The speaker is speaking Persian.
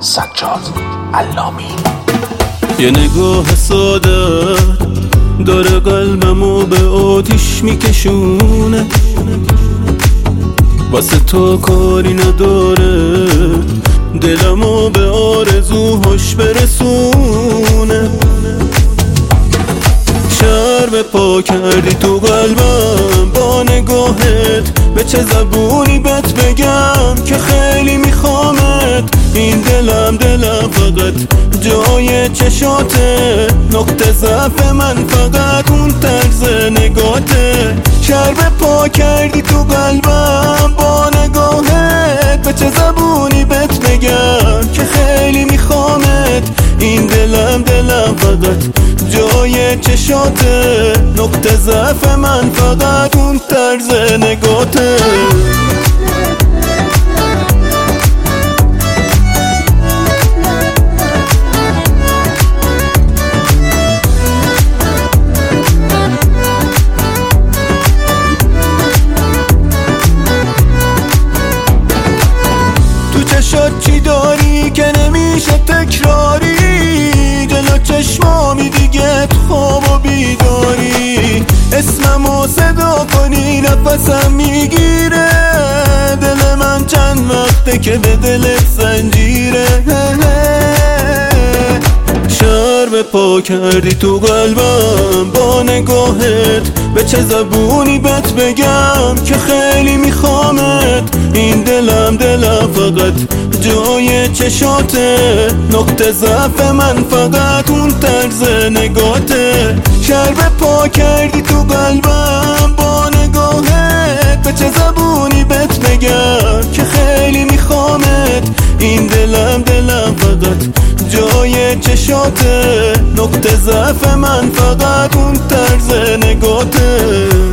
سجاد علامی. یه نگاه ساده داره قلبمو به آتیش میکشونه، واسه تو کاری نداره دلمو به آرزوهاش برسونه. شرم پا کردی تو قلبم با نگاهت، به چه زبونی بهت بگم که خیلی میخوامت. این دلم فقط جای چشاته، نقطه ضعف من فقط اون طرز نگاته. شرم پا کردی تو قلبم با نگاهت، به چه زبونی بهت بگم که خیلی میخوامت. این دلم فقط جای چشاته، نقطه ضعف من فقط اون طرز نگاته. چشات چی داری که نمیشه تکراری، جلو چشمامی دیگه خواب و بیداری. اسممو صدا کنی نفسم میگیره، دل من چند وقته که به دلت زنجیره. شرم پا کردی تو قلبم با نگاهت، به چه زبونی بهت بگم که خیلی میخوامت. این دلم فقط جای چشاته، نقطه ضعف من فقط اون طرز نگاته. شرم پا کردی تو قلبم با نگاهت، به چه زبونی بهت بگم که خیلی میخوامت. این دلم فقط جای چشاته، نقطه ضعف من فقط اون طرز نگاته.